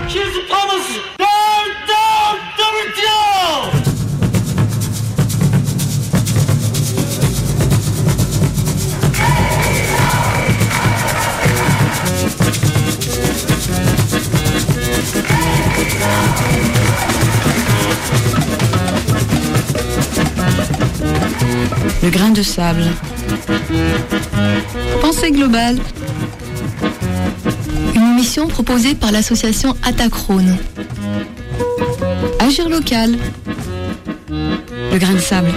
Here's the promise. Down, double down. Le grain de sable. Pensée globale. Une émission proposée par l'association Atacrone. Agir local. Le grain de sable.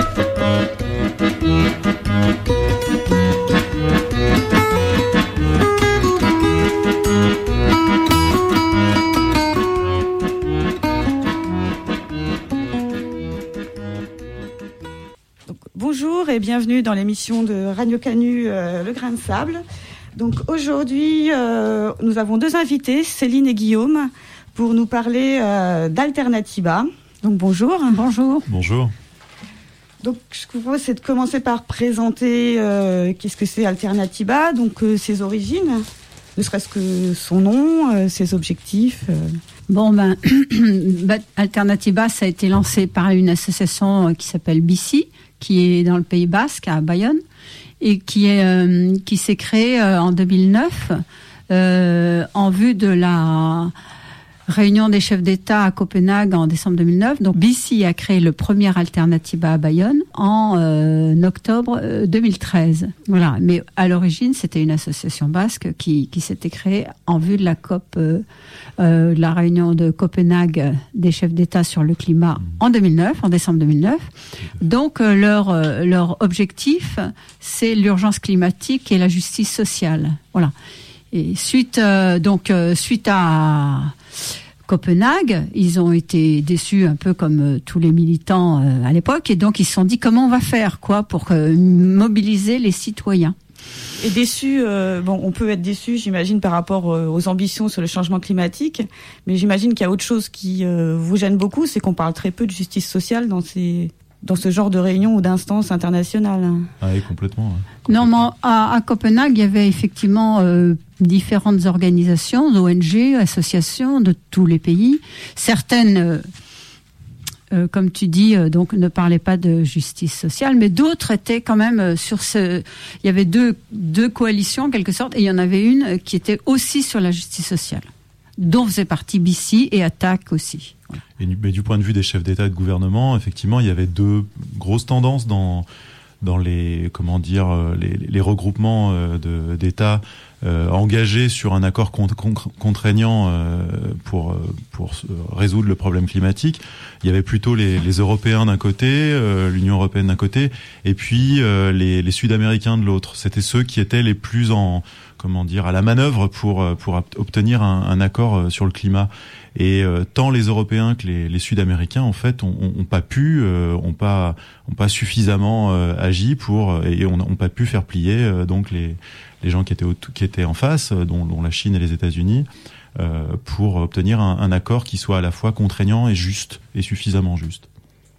Bonjour et bienvenue dans l'émission de Radio Canu Le Grain de Sable. Donc aujourd'hui, nous avons deux invités, Céline et Guillaume, pour nous parler d'Alternativa. Donc bonjour. Bonjour. Bonjour. Donc ce que je vous propose, c'est de commencer par présenter qu'est-ce que c'est Alternativa, donc ses origines, ne serait-ce que son nom, ses objectifs. Alternativa, ça a été lancé par une association qui s'appelle BICI, qui est dans le Pays Basque, à Bayonne, et qui s'est créée en 2009 en vue de la réunion des chefs d'État à Copenhague en décembre 2009. Donc BICI a créé le premier Alternativa à Bayonne en octobre 2013. Voilà. Mais à l'origine, c'était une association basque qui s'était créée en vue de la COP, la réunion de Copenhague des chefs d'État sur le climat en décembre 2009. Donc leur objectif, c'est l'urgence climatique et la justice sociale. Voilà. Et suite à Copenhague, ils ont été déçus un peu comme tous les militants à l'époque, et donc ils se sont dit comment on va faire pour mobiliser les citoyens. Et déçus, on peut être déçu, j'imagine, par rapport aux ambitions sur le changement climatique, mais j'imagine qu'il y a autre chose qui vous gêne beaucoup, c'est qu'on parle très peu de justice sociale dans ce genre de réunion ou d'instance internationale. Ah oui, complètement. Non, mais à Copenhague, il y avait effectivement différentes organisations, ONG, associations de tous les pays. Certaines, comme tu dis, donc ne parlaient pas de justice sociale, mais d'autres étaient quand même sur ce. Il y avait deux coalitions en quelque sorte, et il y en avait une qui était aussi sur la justice sociale, dont faisait partie BICI et ATTAC aussi. Voilà. Et du point de vue des chefs d'État et de gouvernement, effectivement, il y avait deux grosses tendances dans les les regroupements d'États engagés sur un accord contraignant pour résoudre le problème climatique. Il y avait plutôt les Européens d'un côté, l'Union européenne d'un côté, et puis les Sud-Américains de l'autre. C'était ceux qui étaient les plus à la manœuvre pour obtenir un accord sur le climat. Et tant les Européens que les Sud-Américains en fait ont pas suffisamment agi et ont pas pu faire plier donc les gens qui étaient en face, dont la Chine et les États-Unis, pour obtenir un accord qui soit à la fois contraignant et juste et suffisamment juste.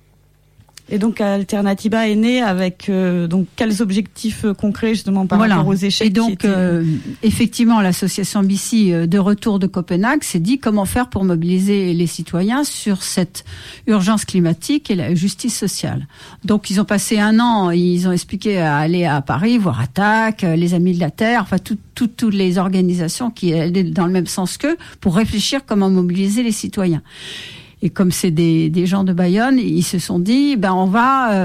Et donc Alternativa est née avec donc quels objectifs concrets justement par rapport aux échecs. Et donc effectivement l'association BICI de retour de Copenhague s'est dit comment faire pour mobiliser les citoyens sur cette urgence climatique et la justice sociale. Donc ils ont passé un an, ils ont expliqué à aller à Paris voir ATTAC, les Amis de la Terre, enfin toutes les organisations qui allaient dans le même sens qu'eux pour réfléchir comment mobiliser les citoyens. Et comme c'est des gens de Bayonne, ils se sont dit, on va,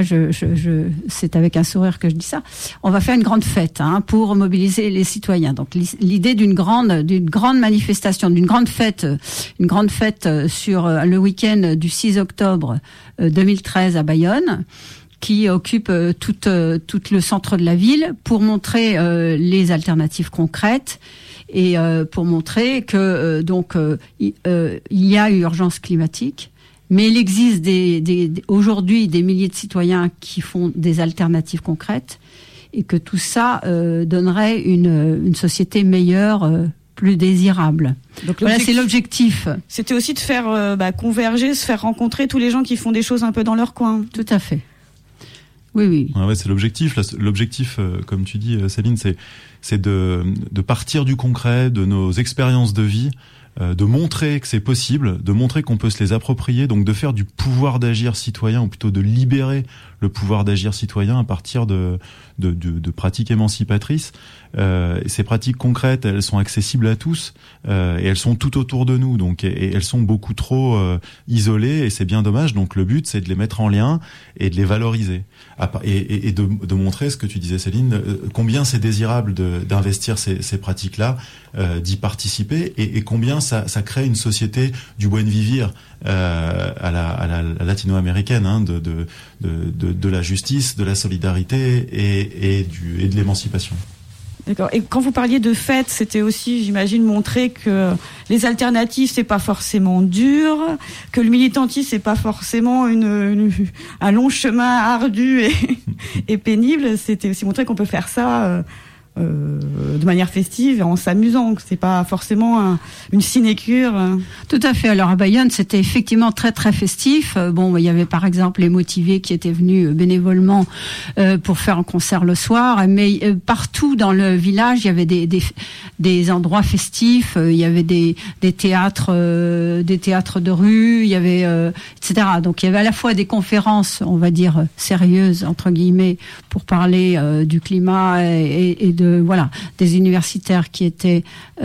c'est avec un sourire que je dis ça, on va faire une grande fête, pour mobiliser les citoyens. Donc l'idée d'une grande manifestation, d'une grande fête sur le week-end du 6 octobre 2013 à Bayonne, qui occupe tout le centre de la ville pour montrer les alternatives concrètes. Et pour montrer que il y a urgence climatique, mais il existe aujourd'hui des milliers de citoyens qui font des alternatives concrètes, et que tout ça donnerait une société meilleure, plus désirable. Donc voilà, c'est l'objectif. C'était aussi de faire converger, se faire rencontrer tous les gens qui font des choses un peu dans leur coin. Tout à fait. Oui. Ouais, c'est l'objectif. L'objectif, comme tu dis, Céline, c'est de partir du concret, de nos expériences de vie, de montrer que c'est possible, de montrer qu'on peut se les approprier, donc de faire du pouvoir d'agir citoyen, ou plutôt de libérer le pouvoir d'agir citoyen à partir de pratiques émancipatrices. Ces pratiques concrètes, elles sont accessibles à tous et elles sont tout autour de nous, donc et elles sont beaucoup trop isolées, et c'est bien dommage. Donc le but, c'est de les mettre en lien et de les valoriser et de montrer ce que tu disais, Céline, combien c'est désirable d'investir ces pratiques-là, d'y participer, et combien ça crée une société du buen vivir à la latino-américaine, hein, de la justice, de la solidarité et de l'émancipation. D'accord. Et quand vous parliez de fête, c'était aussi, j'imagine, montrer que les alternatives, c'est pas forcément dur, que le militantisme, c'est pas forcément un long chemin ardu et pénible. C'était aussi montrer qu'on peut faire ça de manière festive, en s'amusant, que c'est pas forcément une sinécure. Tout à fait. Alors à Bayonne, c'était effectivement très très festif. Bon, il y avait par exemple les motivés qui étaient venus bénévolement pour faire un concert le soir, mais partout dans le village, il y avait des endroits festifs. Il y avait des théâtres de rue. Il y avait etc. Donc il y avait à la fois des conférences, on va dire sérieuses entre guillemets, pour parler du climat et des universitaires qui étaient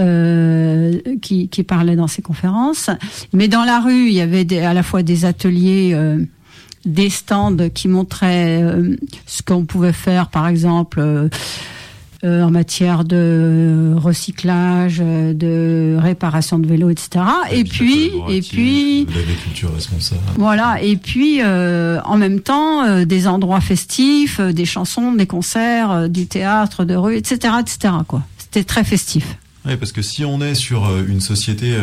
qui parlaient dans ces conférences. Mais dans la rue, il y avait à la fois des ateliers, des stands qui montraient ce qu'on pouvait faire, par exemple en matière de recyclage, de réparation de vélos, etc. Et puis l'agriculture responsable. Voilà. Et puis en même temps des endroits festifs, des chansons, des concerts, du théâtre de rue, etc., etc. Quoi. C'était très festif. Oui, parce que si on est sur une société,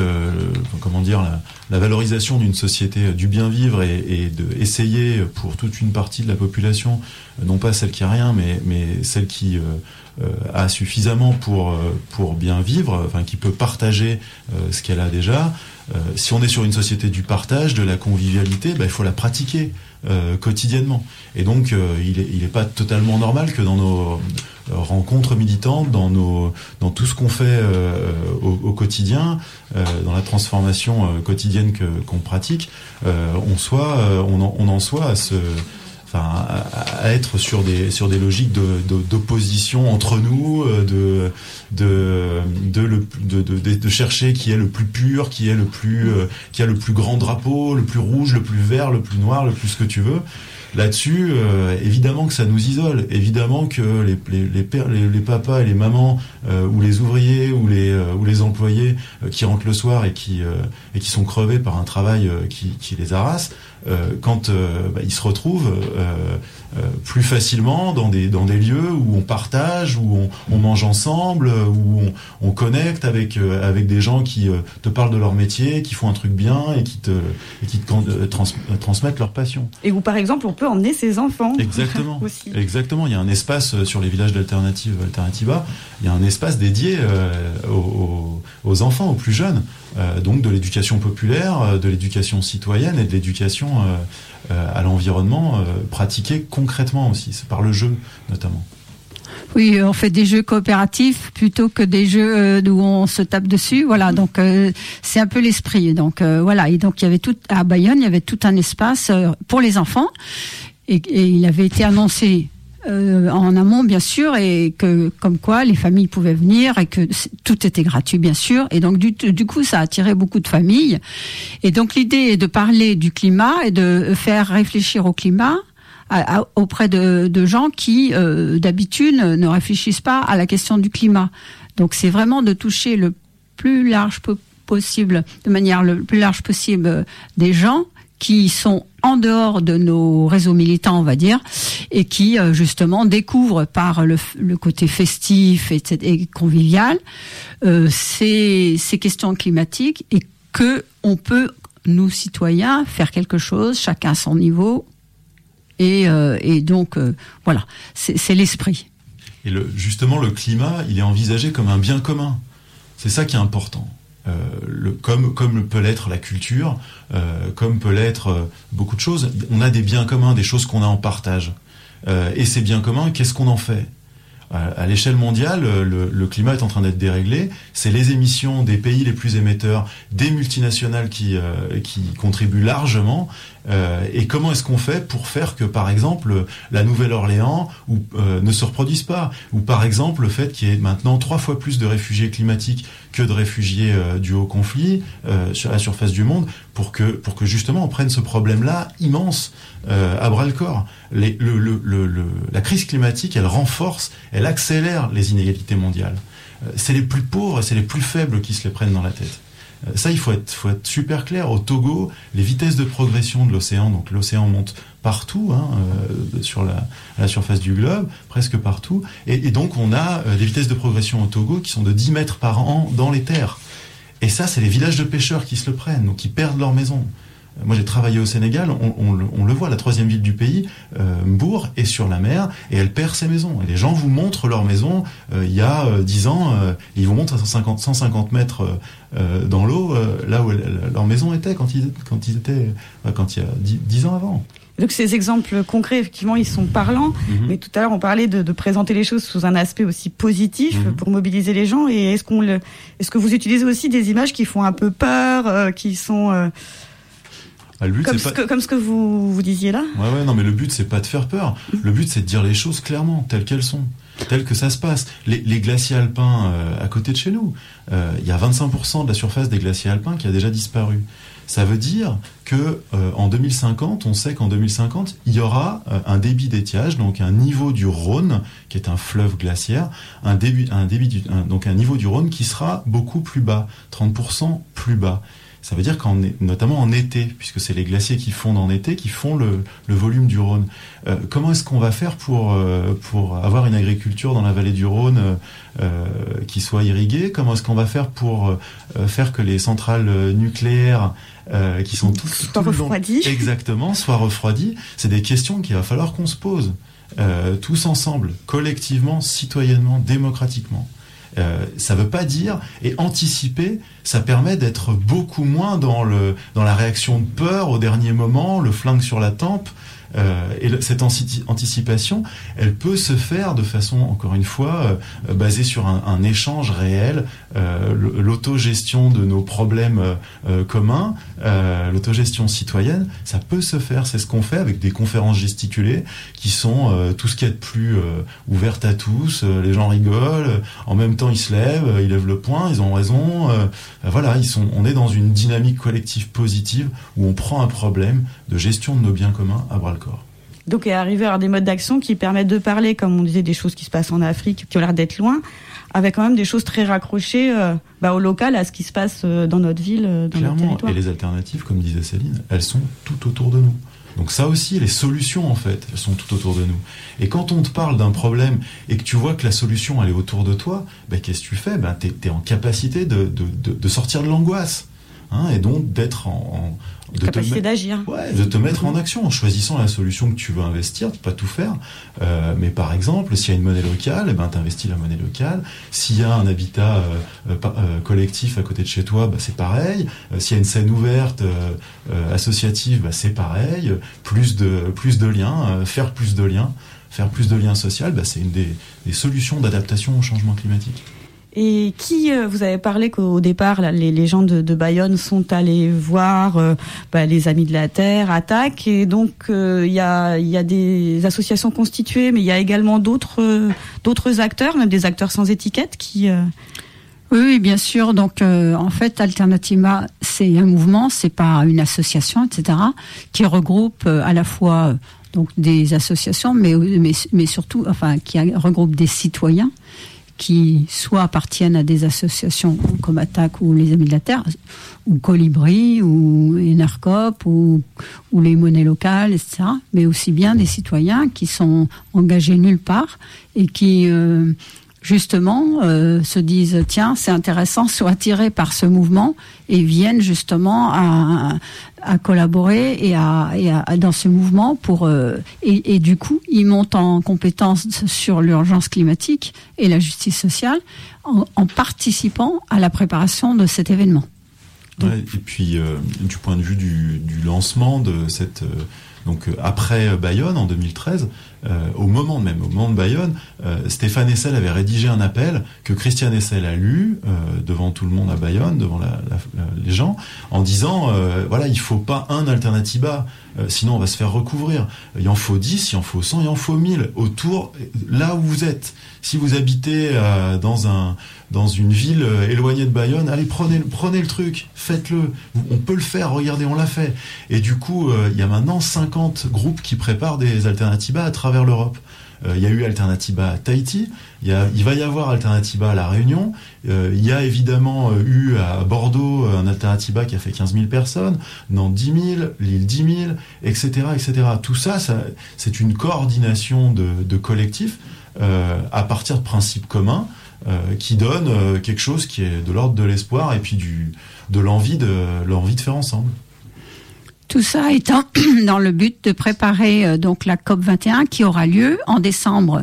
la valorisation d'une société du bien vivre et de essayer pour toute une partie de la population, non pas celle qui a rien, mais celle qui a suffisamment pour bien vivre, enfin qui peut partager ce qu'elle a déjà. Si on est sur une société du partage, de la convivialité, il faut la pratiquer quotidiennement. Et donc il est pas totalement normal que dans nos rencontres militantes, dans tout ce qu'on fait au quotidien, dans la transformation quotidienne qu'on pratique, on en soit à être sur des logiques d'opposition entre nous, de chercher qui est le plus pur, qui a le plus grand drapeau, le plus rouge, le plus vert, le plus noir, le plus ce que tu veux. Là-dessus, évidemment que ça nous isole, évidemment que les papas et les mamans ou les ouvriers ou les employés qui rentrent le soir et qui sont crevés par un travail qui les harasse, quand ils se retrouvent plus facilement dans des lieux où on partage, où on mange ensemble, où on connecte avec des gens qui te parlent de leur métier, qui font un truc bien et qui te transmettent leur passion. Et où par exemple on peut emmener ses enfants. Exactement. Aussi. Exactement. Il y a un espace sur les villages d'Alternativa, il y a un espace dédié aux enfants, aux plus jeunes, donc de l'éducation populaire, de l'éducation citoyenne et de l'éducation à l'environnement pratiquée concrètement aussi, c'est par le jeu notamment. Oui, on fait des jeux coopératifs plutôt que des jeux où on se tape dessus. Voilà, donc c'est un peu l'esprit. Donc voilà, et donc il y avait à Bayonne, il y avait tout un espace pour les enfants et il avait été annoncé en amont bien sûr, et que comme quoi les familles pouvaient venir et que tout était gratuit bien sûr, et donc du coup ça a attiré beaucoup de familles. Et donc l'idée est de parler du climat et de faire réfléchir au climat auprès de gens qui d'habitude ne réfléchissent pas à la question du climat. Donc c'est vraiment de toucher le plus large possible, de manière le plus large possible, des gens qui sont en dehors de nos réseaux militants, on va dire, et qui justement découvrent par le côté festif et convivial ces questions climatiques, et que on peut, nous citoyens, faire quelque chose, chacun à son niveau, et donc voilà, c'est l'esprit. Et justement, le climat, il est envisagé comme un bien commun. C'est ça qui est important. Comme peut l'être la culture, comme peut l'être beaucoup de choses. On a des biens communs, des choses qu'on a en partage. Et ces biens communs, qu'est-ce qu'on en fait ? À l'échelle mondiale, le climat est en train d'être déréglé. C'est les émissions des pays les plus émetteurs, des multinationales qui contribuent largement. Et comment est-ce qu'on fait pour faire que, par exemple, la Nouvelle-Orléans ne se reproduise pas, ou par exemple le fait qu'il y ait maintenant 3 fois plus de réfugiés climatiques que de réfugiés dus au conflit sur la surface du monde, pour que justement on prenne ce problème-là immense à bras-le-corps. La crise climatique, elle renforce, elle accélère les inégalités mondiales. C'est les plus pauvres et c'est les plus faibles qui se les prennent dans la tête. Ça, il faut être super clair. Au Togo, les vitesses de progression de l'océan, donc l'océan monte partout, sur la surface du globe, presque partout, et donc on a des vitesses de progression au Togo qui sont de 10 mètres par an dans les terres. Et ça, c'est les villages de pêcheurs qui se le prennent, donc qui perdent leur maison. Moi, j'ai travaillé au Sénégal, on le voit, la 3e ville du pays, Mbour, est sur la mer, et elle perd ses maisons. Et les gens vous montrent leur maison il y a 10 ans, ils vous montrent à 150 mètres dans l'eau, là où leur maison était quand il y a 10 ans avant. Donc ces exemples concrets, effectivement, ils sont parlants. Mais tout à l'heure, on parlait de présenter les choses sous un aspect aussi positif pour mobiliser les gens. Et est-ce que vous utilisez aussi des images qui font un peu peur, qui sont... comme ce que vous disiez là. Ouais, non, mais le but, c'est pas de faire peur. Le but, c'est de dire les choses clairement, telles qu'elles sont, telles que ça se passe. Les glaciers alpins à côté de chez nous, il y a 25% de la surface des glaciers alpins qui a déjà disparu. Ça veut dire que en 2050, on sait qu'en 2050, il y aura un débit d'étiage, donc un niveau du Rhône, qui est un fleuve glaciaire, donc un niveau du Rhône qui sera beaucoup plus bas, 30% plus bas. Ça veut dire notamment en été, puisque c'est les glaciers qui fondent en été, qui font le volume du Rhône. Comment est-ce qu'on va faire pour avoir une agriculture dans la vallée du Rhône qui soit irriguée? Comment est-ce qu'on va faire pour faire que les centrales nucléaires qui sont toutes refroidies, exactement, soient refroidies? C'est des questions qu'il va falloir qu'on se pose tous ensemble, collectivement, citoyennement, démocratiquement. Ça veut pas dire, et anticiper, ça permet d'être beaucoup moins dans la réaction de peur au dernier moment, le flingue sur la tempe. Et cette anticipation, elle peut se faire de façon, encore une fois, basée sur un échange réel, l'autogestion de nos problèmes communs, l'autogestion citoyenne, ça peut se faire. C'est ce qu'on fait avec des conférences gesticulées qui sont tout ce qu'il y a de plus ouvertes à tous. Les gens rigolent, en même temps ils se lèvent, ils lèvent le poing, ils ont raison. Voilà, on est dans une dynamique collective positive où on prend un problème de gestion de nos biens communs à bras le corps. Donc, arriver à avoir des modes d'action qui permettent de parler, comme on disait, des choses qui se passent en Afrique, qui ont l'air d'être loin, avec quand même des choses très raccrochées au local, à ce qui se passe dans notre ville, dans notre territoire. Et les alternatives, comme disait Céline, elles sont tout autour de nous. Donc ça aussi, les solutions, en fait, elles sont tout autour de nous. Et quand on te parle d'un problème et que tu vois que la solution, elle est autour de toi, qu'est-ce que tu fais? T'es en capacité de sortir de l'angoisse. Et donc d'être capacité d'agir. Ouais, de te mettre en action en choisissant la solution que tu veux investir, de pas tout faire. Mais par exemple, s'il y a une monnaie locale, t'investis la monnaie locale. S'il y a un habitat collectif à côté de chez toi, c'est pareil. S'il y a une scène ouverte associative, c'est pareil. Plus de liens, faire plus de liens sociaux, c'est une des solutions d'adaptation au changement climatique. Et vous avez parlé qu'au départ, là, les gens de Bayonne sont allés voir les Amis de la Terre, Attaque, et donc il y a des associations constituées, mais il y a également d'autres acteurs, même des acteurs sans étiquette qui... Oui, bien sûr. Donc, en fait, Alternativa, c'est un mouvement, c'est pas une association, etc., qui regroupe à la fois donc des associations, mais surtout, qui regroupe des citoyens qui soit appartiennent à des associations comme Attaque ou les Amis de la Terre, ou Colibri, ou Enercop, ou les monnaies locales, etc., mais aussi bien des citoyens qui sont engagés nulle part et qui justement se disent tiens, c'est intéressant, sont attirés par ce mouvement et viennent justement à collaborer et à dans ce mouvement pour et du coup ils montent en compétence sur l'urgence climatique et la justice sociale en participant à la préparation de cet événement. Ouais, et puis du point de vue du lancement de Donc après Bayonne en 2013, au moment de Bayonne, Stéphane Hessel avait rédigé un appel que Christiane Hessel a lu devant tout le monde à Bayonne, devant les gens, en disant voilà, il faut pas un Alternativa, sinon on va se faire recouvrir. Il en faut 10, il en faut 100, il en faut 1000 autour, là où vous êtes. Si vous habitez dans une ville éloignée de Bayonne, allez, prenez le truc, faites-le. On peut le faire, regardez, on l'a fait. Et du coup, il y a maintenant 50 groupes qui préparent des Alternativa à travers l'Europe. Il y a eu Alternativa à Tahiti, il va y avoir Alternativa à La Réunion, il y a évidemment eu à Bordeaux un Alternativa qui a fait 15 000 personnes, Nantes 10 000, Lille 10 000, etc., etc. Tout ça, c'est une coordination de collectifs à partir de principes communs qui donnent quelque chose qui est de l'ordre de l'espoir et puis de l'envie de faire ensemble. Tout ça étant dans le but de préparer donc la COP21 qui aura lieu en décembre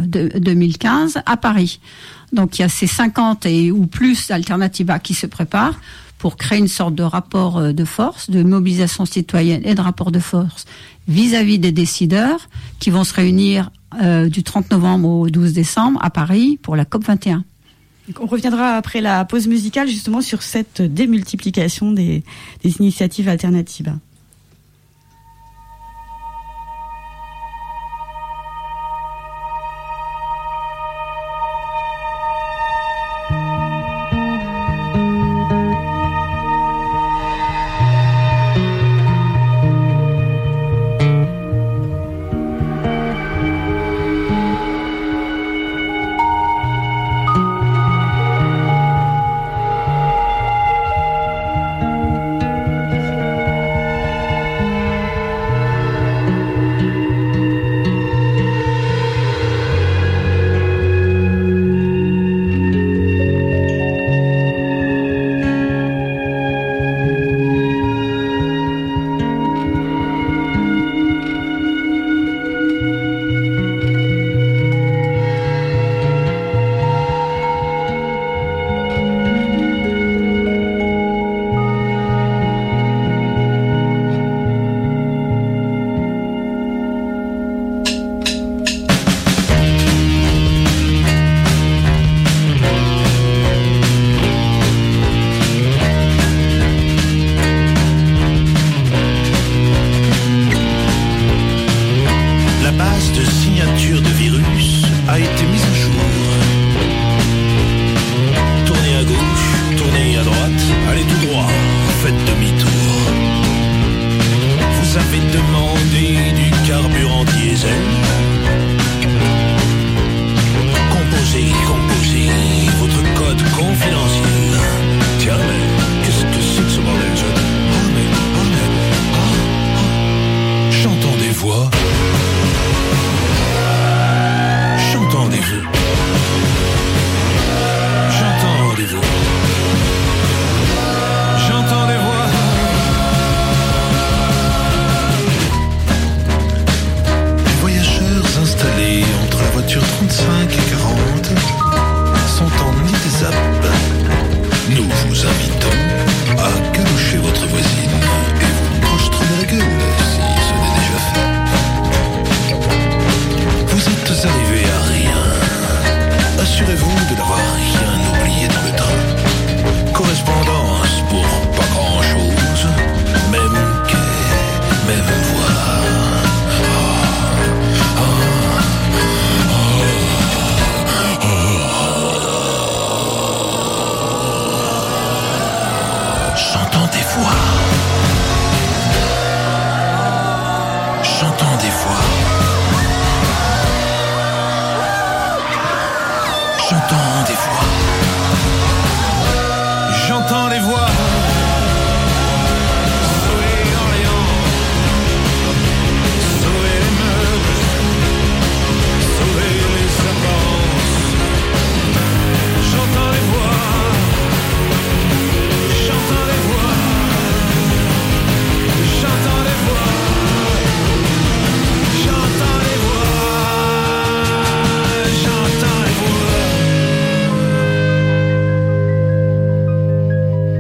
2015 à Paris. Donc il y a ces 50 ou plus Alternativa qui se préparent pour créer une sorte de rapport de force, de mobilisation citoyenne et de rapport de force vis-à-vis des décideurs qui vont se réunir du 30 novembre au 12 décembre à Paris pour la COP21. On reviendra après la pause musicale justement sur cette démultiplication des initiatives alternatives.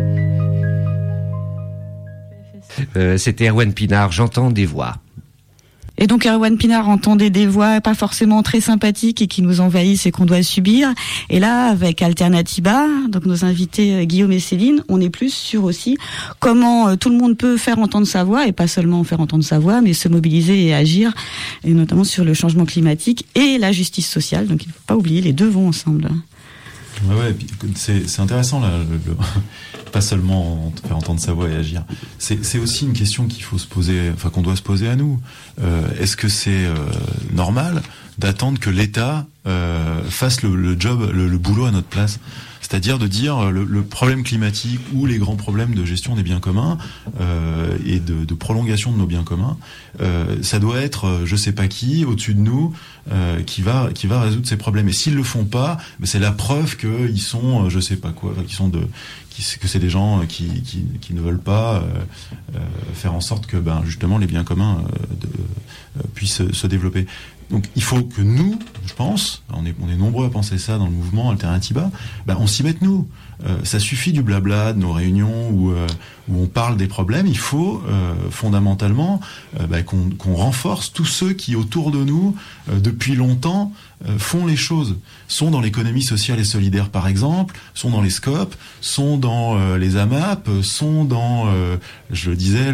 C'était Erwan Pinard, J'entends des voix. Et donc Erwan Pinard entendait des voix pas forcément très sympathiques et qui nous envahissent et qu'on doit subir. Et là, avec Alternatiba, donc nos invités Guillaume et Céline, on est plus sur aussi comment tout le monde peut faire entendre sa voix, et pas seulement faire entendre sa voix, mais se mobiliser et agir, et notamment sur le changement climatique et la justice sociale. Donc il ne faut pas oublier, les deux vont ensemble. Ouais, c'est intéressant là, pas seulement faire entendre sa voix et agir. C'est aussi une question qu'il faut se poser, enfin qu'on doit se poser à nous. Est-ce que c'est normal d'attendre que l'État fasse le job, le boulot à notre place? C'est-à-dire de dire le problème climatique ou les grands problèmes de gestion des biens communs et de prolongation de nos biens communs, ça doit être je sais pas qui au-dessus de nous qui va résoudre ces problèmes. Et s'ils le font pas, c'est la preuve qu'ils sont je sais pas quoi, que c'est des gens qui ne veulent pas faire en sorte que justement les biens communs puissent se développer. Donc il faut que nous, je pense, on est nombreux à penser ça dans le mouvement Alternatiba, on s'y mette nous. Ça suffit du blabla de nos réunions où on parle des problèmes. Il faut fondamentalement qu'on renforce tous ceux qui autour de nous depuis longtemps font les choses, sont dans l'économie sociale et solidaire par exemple, sont dans les SCOP, sont dans les AMAP, sont dans, je le disais,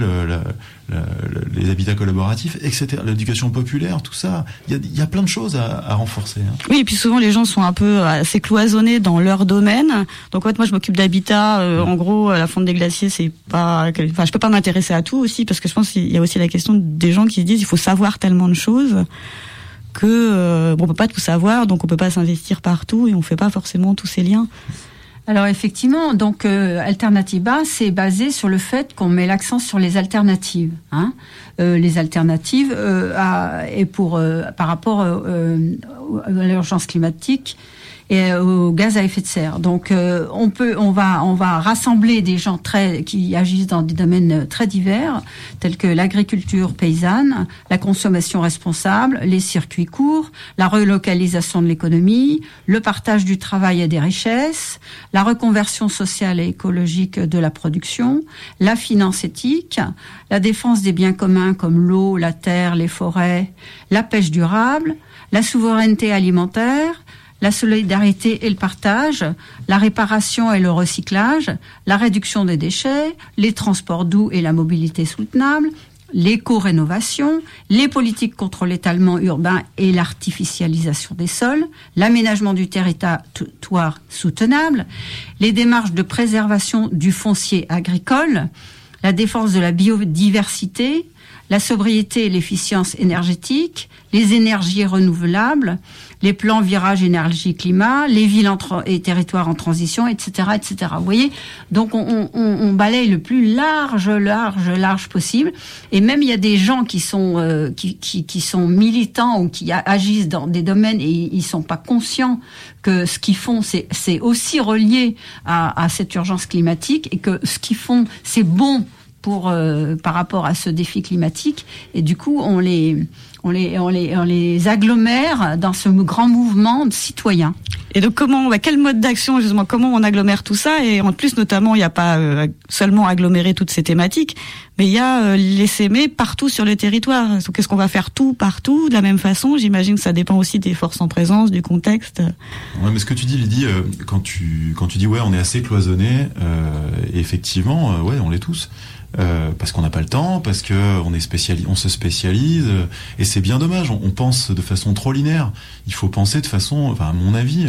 les habitats collaboratifs, etc. L'éducation populaire, tout ça. Il y a plein de choses à renforcer. Hein. Oui, et puis souvent les gens sont un peu assez cloisonnés dans leur domaine. Donc en fait, moi je m'occupe d'habitat. En gros, la fonte des glaciers, c'est pas. Enfin, je peux pas m'intéresser à tout aussi parce que je pense qu'il y a aussi la question des gens qui se disent il faut savoir tellement de choses que on peut pas tout savoir, donc on peut pas s'investir partout et on fait pas forcément tous ces liens. Alors effectivement, donc Alternatiba, c'est basé sur le fait qu'on met l'accent sur les alternatives. Les alternatives par rapport à l'urgence climatique et au gaz à effet de serre. Donc on va rassembler des gens qui agissent dans des domaines très divers tels que l'agriculture paysanne, la consommation responsable, les circuits courts, la relocalisation de l'économie, le partage du travail et des richesses, la reconversion sociale et écologique de la production, la finance éthique, la défense des biens communs comme l'eau, la terre, les forêts, la pêche durable, la souveraineté alimentaire, la solidarité et le partage, la réparation et le recyclage, la réduction des déchets, les transports doux et la mobilité soutenable, l'éco-rénovation, les politiques contre l'étalement urbain et l'artificialisation des sols, l'aménagement du territoire soutenable, les démarches de préservation du foncier agricole, la défense de la biodiversité, la sobriété et l'efficience énergétique, les énergies renouvelables, les plans virage énergie-climat, les villes et territoires en transition, etc., etc. Vous voyez, donc on balaye le plus large possible. Et même il y a des gens qui sont qui sont militants ou qui agissent dans des domaines et ils sont pas conscients que ce qu'ils font c'est aussi relié à cette urgence climatique et que ce qu'ils font c'est bon par rapport à ce défi climatique, et du coup on les agglomère dans ce grand mouvement citoyen. Et donc quel mode d'action justement, comment on agglomère tout ça? Et en plus notamment il n'y a pas seulement agglomérer toutes ces thématiques, mais il y a les s'aimer partout sur le territoire. Donc est-ce qu'on va faire tout partout de la même façon? J'imagine que ça dépend aussi des forces en présence, du contexte. Ouais, mais ce que tu dis Lydie, quand tu dis ouais on est assez cloisonné, effectivement ouais on l'est tous. Parce qu'on n'a pas le temps, parce que on se spécialise, et c'est bien dommage. On pense de façon trop linéaire. Il faut penser de façon, à mon avis,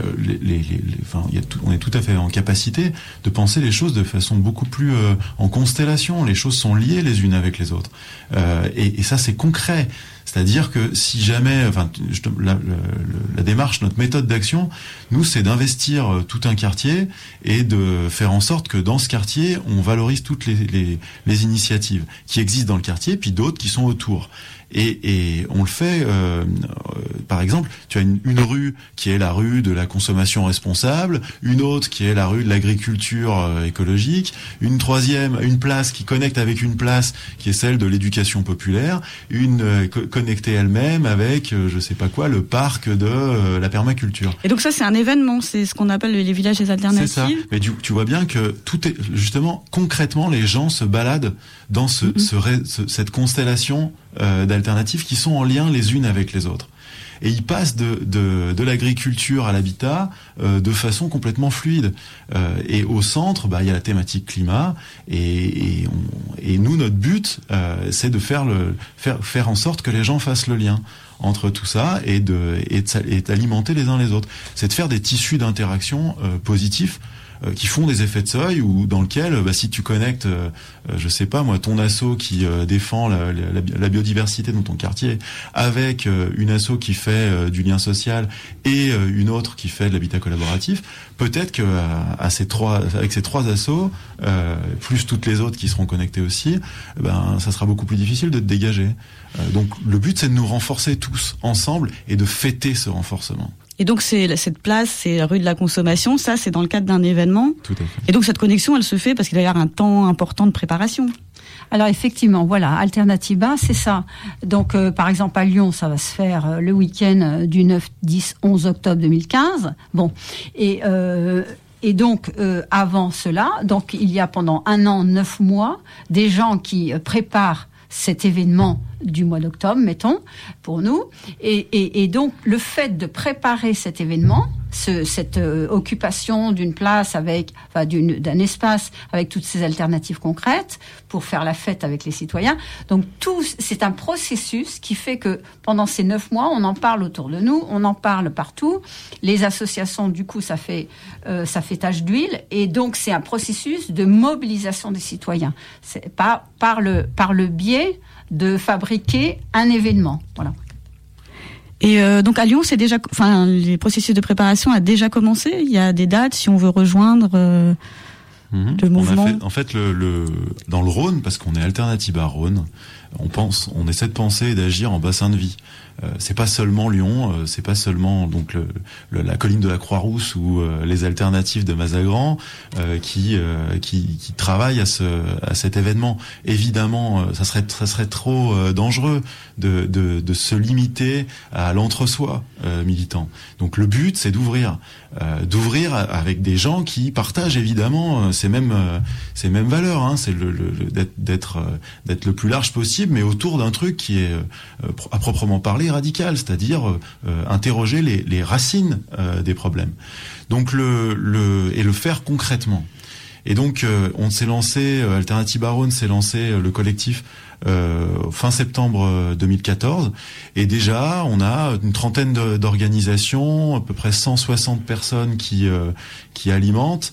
on est tout à fait en capacité de penser les choses de façon beaucoup plus en constellation. Les choses sont liées les unes avec les autres, et ça c'est concret. C'est-à-dire que si jamais, la démarche, notre méthode d'action, nous, c'est d'investir tout un quartier et de faire en sorte que dans ce quartier, on valorise toutes les initiatives qui existent dans le quartier, puis d'autres qui sont autour. Et on le fait, par exemple, tu as une rue qui est la rue de la consommation responsable, une autre qui est la rue de l'agriculture écologique, une troisième, une place qui connecte avec une place qui est celle de l'éducation populaire, une connecter elle-même avec, je sais pas quoi, le parc de la permaculture. Et donc ça, c'est un événement, c'est ce qu'on appelle les villages des alternatives. C'est ça. Mais tu vois bien que tout est, justement, concrètement, les gens se baladent dans cette constellation d'alternatives qui sont en lien les unes avec les autres. Et ils passent de l'agriculture à l'habitat de façon complètement fluide. Et au centre, il y a la thématique climat. Et nous, notre but, c'est de faire en sorte que les gens fassent le lien entre tout ça et d'alimenter les uns les autres. C'est de faire des tissus d'interaction positifs qui font des effets de seuil ou dans lequel si tu connectes je sais pas moi ton asso qui défend la biodiversité dans ton quartier avec une asso qui fait du lien social et une autre qui fait de l'habitat collaboratif, peut-être que avec ces trois assos plus toutes les autres qui seront connectées aussi, ça sera beaucoup plus difficile de te dégager. Donc le but, c'est de nous renforcer tous ensemble et de fêter ce renforcement. Et donc cette place, c'est la rue de la consommation, ça c'est dans le cadre d'un événement. Tout à fait. Et donc cette connexion, elle se fait parce qu'il va y avoir un temps important de préparation. Alors effectivement, voilà, Alternatiba, c'est ça. Donc par exemple à Lyon, ça va se faire le week-end du 9, 10, 11 octobre 2015. Bon, et donc avant cela, donc il y a pendant 1 an, 9 mois, des gens qui préparent cet événement du mois d'octobre, mettons, pour nous. Et donc, le fait de préparer cet événement, cette occupation d'une place d'un espace avec toutes ces alternatives concrètes pour faire la fête avec les citoyens. Donc, c'est un processus qui fait que pendant ces 9 mois, on en parle autour de nous, on en parle partout. Les associations, du coup, ça fait tache d'huile. Et donc, c'est un processus de mobilisation des citoyens. C'est pas par le biais de fabriquer un événement. Voilà. Et donc à Lyon, les processus de préparation a déjà commencé. Il y a des dates si on veut rejoindre le mouvement. En fait, dans le Rhône, parce qu'on est Alternatiba Rhône, on essaie de penser et d'agir en bassin de vie. C'est pas seulement Lyon, c'est pas seulement donc la colline de la Croix-Rousse ou les alternatives de Mazagran qui travaillent à cet événement. Évidemment, ça serait trop dangereux de se limiter à l'entre-soi militant. Donc le but, c'est d'ouvrir avec des gens qui partagent évidemment ces mêmes valeurs. Hein. C'est d'être le plus large possible, mais autour d'un truc qui est à proprement parler radical, c'est-à-dire interroger les racines des problèmes. Donc et le faire concrètement. Et donc on s'est lancé, Alternatiba Rhône s'est lancé le collectif fin septembre 2014, et déjà on a une trentaine d'organisations, à peu près 160 personnes qui alimentent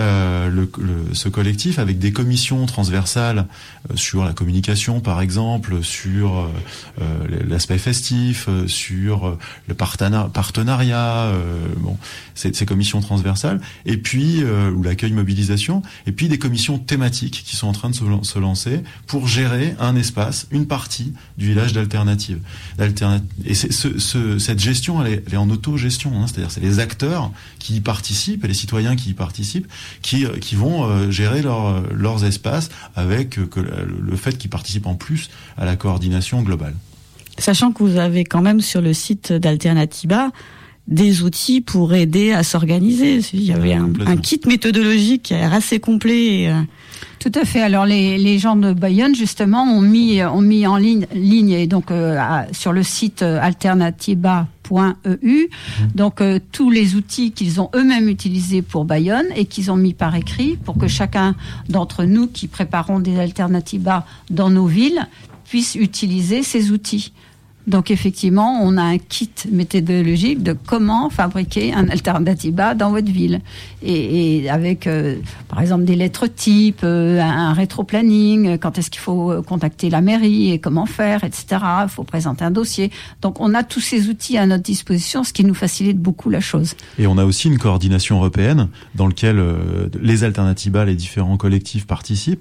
ce collectif avec des commissions transversales sur la communication par exemple, sur l'aspect festif, sur le partenariat, ces commissions transversales, et puis ou l'accueil mobilisation, et puis des commissions thématiques qui sont en train de se lancer pour gérer un espace, une partie du village d'alternative. Et cette gestion, elle est en autogestion, hein, c'est-à-dire c'est les acteurs qui y participent et les citoyens qui y participent qui vont gérer leurs espaces avec le fait qu'ils participent en plus à la coordination globale. Sachant que vous avez quand même sur le site d'Alternatiba des outils pour aider à s'organiser. Il y avait un kit méthodologique qui est assez complet. Tout à fait. Alors les gens de Bayonne justement ont mis en ligne et donc sur le site alternatiba.eu donc tous les outils qu'ils ont eux-mêmes utilisés pour Bayonne et qu'ils ont mis par écrit pour que chacun d'entre nous qui préparons des alternatibas dans nos villes puisse utiliser ces outils. Donc effectivement, on a un kit méthodologique de comment fabriquer un alternatiba dans votre ville, et avec par exemple des lettres types, un rétro-planning, quand est-ce qu'il faut contacter la mairie et comment faire, etc. Il faut présenter un dossier. Donc on a tous ces outils à notre disposition, ce qui nous facilite beaucoup la chose. Et on a aussi une coordination européenne dans laquelle les alternatibas, les différents collectifs participent,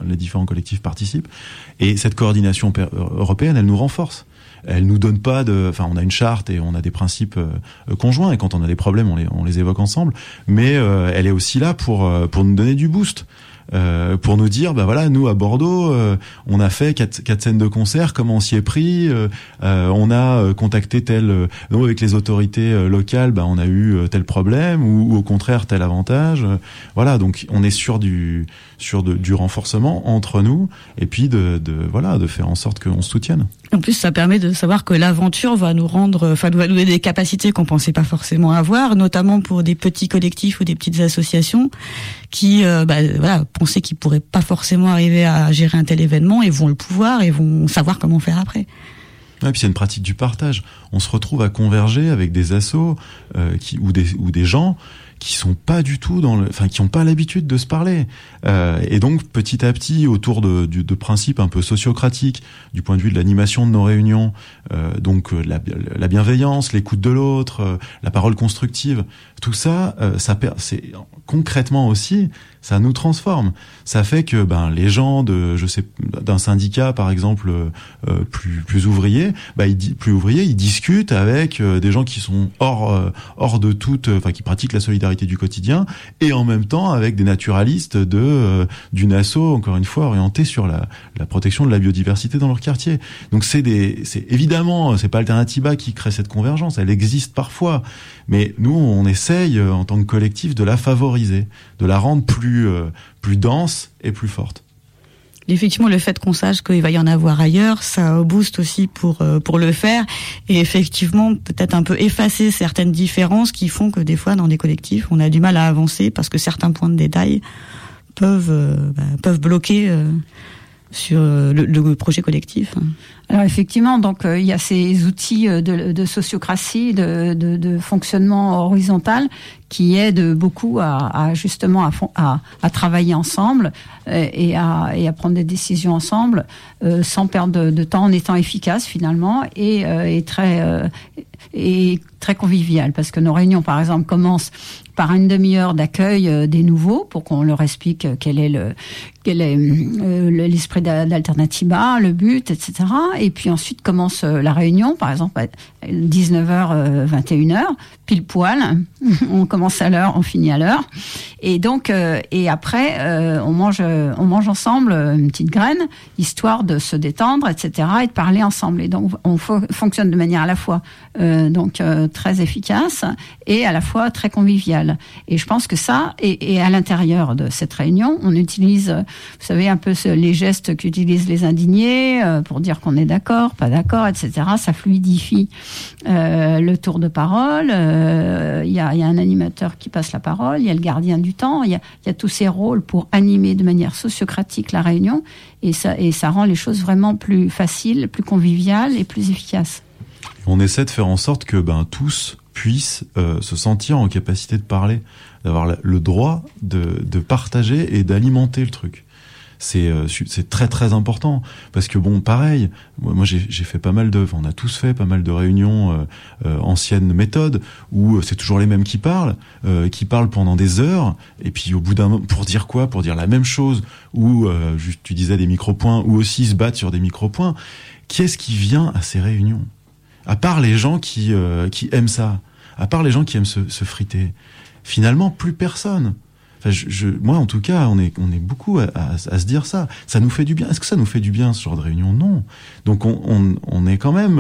et cette coordination européenne, elle nous renforce. Elle nous donne pas on a une charte et on a des principes conjoints, et quand on a des problèmes, on les évoque ensemble, mais elle est aussi là pour nous donner du boost. pour nous dire, voilà, nous à Bordeaux, on a fait 4 scènes de concert, comment on s'y est pris, on a contacté nous avec les autorités locales, on a eu tel problème ou au contraire tel avantage. Voilà, donc on est sur du renforcement entre nous et puis de faire en sorte qu'on se soutienne. En plus, ça permet de savoir que l'aventure va nous donner des capacités qu'on pensait pas forcément avoir, notamment pour des petits collectifs ou des petites associations qui, pensaient qu'ils pourraient pas forcément arriver à gérer un tel événement et vont le pouvoir et vont savoir comment faire après. Ouais, puis c'est une pratique du partage. On se retrouve à converger avec des assos ou des gens qui sont pas du tout qui ont pas l'habitude de se parler. Et donc petit à petit, autour de principes un peu sociocratiques, du point de vue de l'animation de nos réunions, la bienveillance, l'écoute de l'autre, la parole constructive, tout ça, c'est concrètement aussi, ça nous transforme. Ça fait que les gens d'un syndicat par exemple plus ouvrier, ils discutent avec des gens qui sont hors de toute, qui pratiquent la solidarité du quotidien, et en même temps avec des naturalistes d'une asso, encore une fois orientée sur la protection de la biodiversité dans leur quartier. Donc c'est évidemment, c'est pas Alternativa qui crée cette convergence, elle existe parfois, mais nous on essaye en tant que collectif de la favoriser, de la rendre plus dense et plus forte. Effectivement, le fait qu'on sache qu'il va y en avoir ailleurs, ça booste aussi pour le faire, et effectivement peut-être un peu effacer certaines différences qui font que des fois dans des collectifs on a du mal à avancer parce que certains points de détail peuvent bloquer sur le projet collectif. Alors effectivement, donc il y a ces outils de sociocratie, de fonctionnement horizontal qui aident beaucoup à justement à travailler ensemble et à prendre des décisions ensemble sans perdre de temps, en étant efficace finalement et très convivial, parce que nos réunions par exemple commencent par une demi-heure d'accueil des nouveaux pour qu'on leur explique quel est l'esprit d'Alternativa, le but, etc. Et puis ensuite commence la réunion, par exemple à 19h, 21h, pile poil. On commence à l'heure, on finit à l'heure. Et donc, et après, on mange ensemble une petite graine, histoire de se détendre, etc. et de parler ensemble. Et donc, on fonctionne de manière à la fois très efficace et à la fois très conviviale. Et je pense que ça, et à l'intérieur de cette réunion, on utilise, vous savez, un peu les gestes qu'utilisent les indignés pour dire qu'on est d'accord, pas d'accord, etc. Ça fluidifie le tour de parole. Il y a un animateur qui passe la parole, il y a le gardien du temps, il y a tous ces rôles pour animer de manière sociocratique la réunion, et ça rend les choses vraiment plus faciles, plus conviviales et plus efficaces. On essaie de faire en sorte que tous puissent se sentir en capacité de parler, d'avoir le droit de partager et d'alimenter le truc. C'est très très important, parce que pareil, moi j'ai fait pas mal on a tous fait pas mal de réunions anciennes méthodes où c'est toujours les mêmes qui parlent pendant des heures, et puis au bout d'un moment, pour dire quoi, pour dire la même chose, ou juste tu disais des micro-points, ou aussi se battre sur des micro-points. Qui est-ce qui vient à ces réunions, à part les gens qui aiment ça, à part les gens qui aiment se friter? Finalement, plus personne. Moi, en tout cas, on est beaucoup à se dire ça. Ça nous fait du bien. Est-ce que ça nous fait du bien, ce genre de réunion? Non. Donc, on est quand même,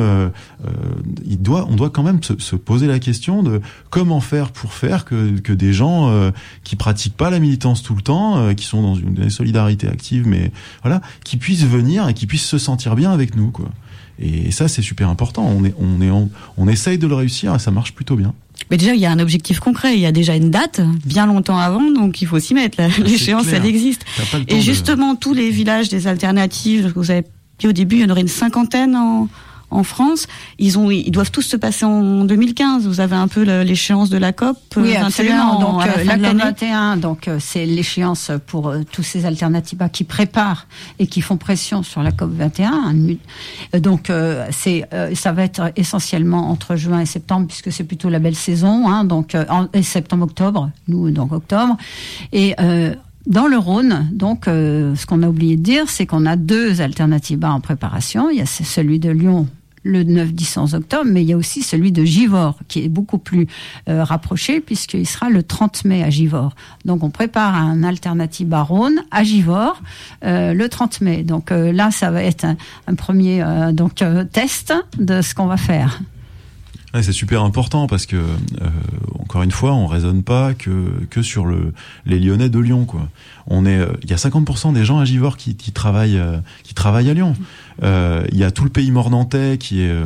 on doit quand même se poser la question de comment faire pour faire que des gens qui pratiquent pas la militance tout le temps, qui sont dans une solidarité active, mais voilà, qui puissent venir et qui puissent se sentir bien avec nous, quoi. Et ça, c'est super important. On essaye de le réussir et ça marche plutôt bien. Mais déjà, il y a un objectif concret. Il y a déjà une date, bien longtemps avant, donc il faut s'y mettre. L'échéance, elle existe. Et justement, tous les villages des alternatives, vous avez dit au début, il y en aurait une 50aine en France. Ils doivent tous se passer en 2015. Vous avez un peu l'échéance de la COP 21. Oui, absolument. Donc la COP 21, c'est l'échéance pour tous ces Alternativa qui préparent et qui font pression sur la COP 21. Donc ça va être essentiellement entre juin et septembre, puisque c'est plutôt la belle saison. Donc septembre-octobre, nous donc octobre. Et dans le Rhône, donc, ce qu'on a oublié de dire, c'est qu'on a 2 Alternativa en préparation. Il y a celui de Lyon, le 9, 10, 11 octobre, mais il y a aussi celui de Givors, qui est beaucoup plus rapproché, puisqu'il sera le 30 mai à Givors. Donc on prépare un Alternatiba Rhône à Givors le 30 mai. Donc là, ça va être un premier test de ce qu'on va faire. Ouais, c'est super important parce que encore une fois, on raisonne pas que sur les Lyonnais de Lyon, quoi. Il y a 50% des gens à Givors qui travaillent à Lyon. Il y a tout le pays mornantais qui est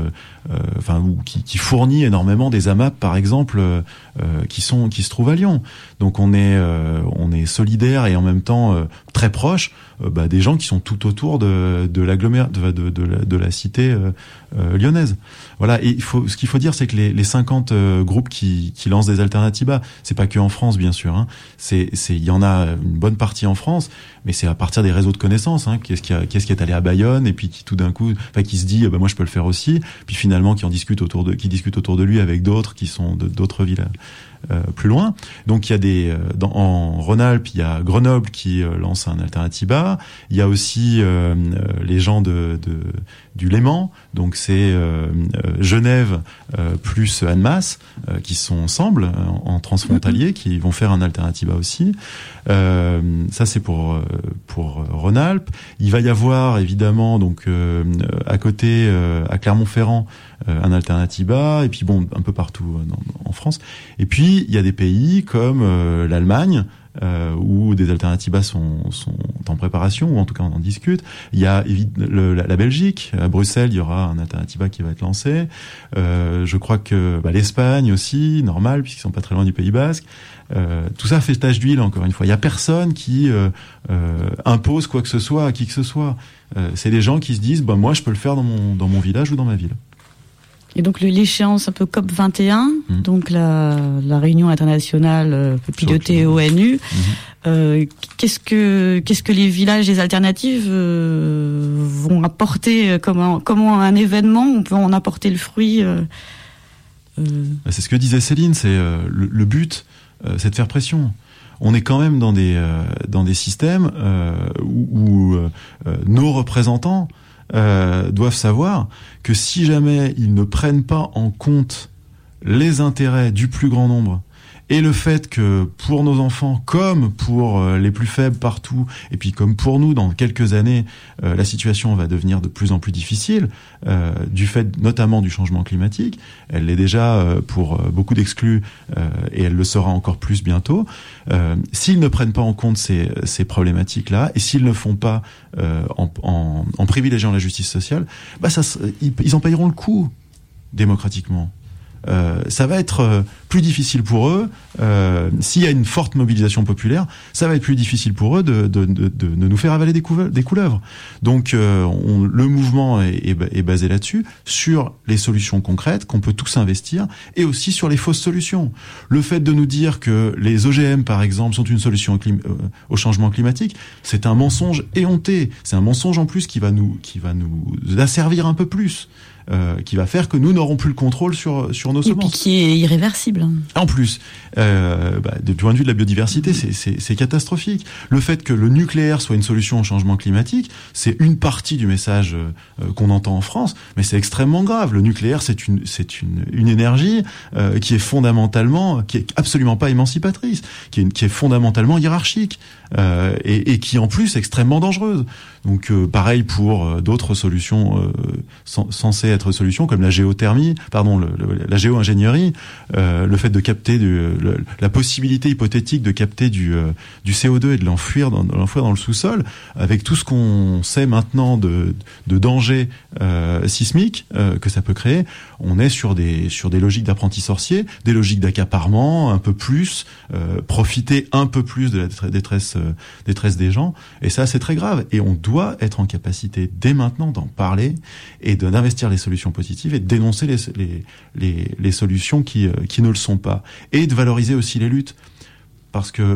qui fournit énormément des AMAP, par exemple, qui se trouvent à Lyon. Donc on est solidaire et en même temps très proche des gens qui sont tout autour de la cité lyonnaise. Voilà. Et ce qu'il faut dire, c'est que les 50 groupes qui lancent des Alternatibas, c'est pas que en France, bien sûr. Hein. Il y en a une bonne partie en France, mais c'est à partir des réseaux de connaissances. Hein. Qu'est-ce qui est allé à Bayonne et puis qui tout d'un coup, qui se dit moi je peux le faire aussi. Puis finalement qui discute autour de lui avec d'autres qui sont d'autres villes plus loin. Donc il y a en Rhône-Alpes, il y a Grenoble qui lance un Alternatiba. Il y a aussi les gens du Léman. Donc c'est Genève plus Annemasse qui sont ensemble en transfrontalier, qui vont faire un Alternatiba aussi. Ça c'est pour Rhône-Alpes. Il va y avoir évidemment donc à côté à Clermont-Ferrand un Alternatiba, et puis un peu partout en France. Et puis il y a des pays comme l'Allemagne où des Alternatibas sont en préparation, ou en tout cas on en discute. Il y a la Belgique, à Bruxelles il y aura un Alternatiba qui va être lancé. Je crois que l'Espagne aussi, normal, puisqu'ils sont pas très loin du Pays Basque. Tout ça fait tache d'huile, encore une fois. Il y a personne qui impose quoi que ce soit à qui que ce soit. C'est des gens qui se disent moi je peux le faire dans mon village ou dans ma ville. Et donc l'échéance un peu COP 21, donc la réunion internationale pilotée au ONU. Qu'est-ce que les villages des alternatives vont apporter, comment un événement on peut en apporter le fruit C'est ce que disait Céline, c'est le but, c'est de faire pression. On est quand même dans des systèmes où nos représentants doivent savoir que si jamais ils ne prennent pas en compte les intérêts du plus grand nombre et le fait que pour nos enfants, comme pour les plus faibles partout, et puis comme pour nous dans quelques années, la situation va devenir de plus en plus difficile, du fait notamment du changement climatique. Elle l'est déjà pour beaucoup d'exclus, et elle le sera encore plus bientôt. S'ils ne prennent pas en compte ces problématiques-là, et s'ils ne font pas en privilégiant la justice sociale, ils en payeront le coût démocratiquement. Ça va être plus difficile pour eux, s'il y a une forte mobilisation populaire, ça va être plus difficile pour eux de nous faire avaler des couleuvres. Donc le mouvement est basé là-dessus, sur les solutions concrètes qu'on peut tous investir, et aussi sur les fausses solutions. Le fait de nous dire que les OGM par exemple sont une solution au changement climatique, c'est un mensonge éhonté, c'est un mensonge en plus qui va nous asservir un peu plus. Qui va faire que nous n'aurons plus le contrôle sur nos semences. Et puis qui est irréversible. En plus, du point de vue de la biodiversité, c'est catastrophique. Le fait que le nucléaire soit une solution au changement climatique, c'est une partie du message qu'on entend en France, mais c'est extrêmement grave. Le nucléaire, c'est une énergie qui est absolument pas émancipatrice, qui est fondamentalement hiérarchique, et qui en plus est extrêmement dangereuse. Donc pareil pour d'autres solutions censées être solutions comme la géothermie, la géo-ingénierie, le fait de capter la possibilité hypothétique de capter du CO2 et de l'enfouir dans le sous-sol, avec tout ce qu'on sait maintenant de dangers sismiques que ça peut créer. On est sur des logiques d'apprentis sorciers, des logiques d'accaparement, un peu plus, profiter un peu plus de la détresse des gens, et ça c'est très grave, et on doit être en capacité dès maintenant d'en parler et d'investir les solutions positives et de dénoncer les solutions qui ne le sont pas, et de valoriser aussi les luttes. Parce que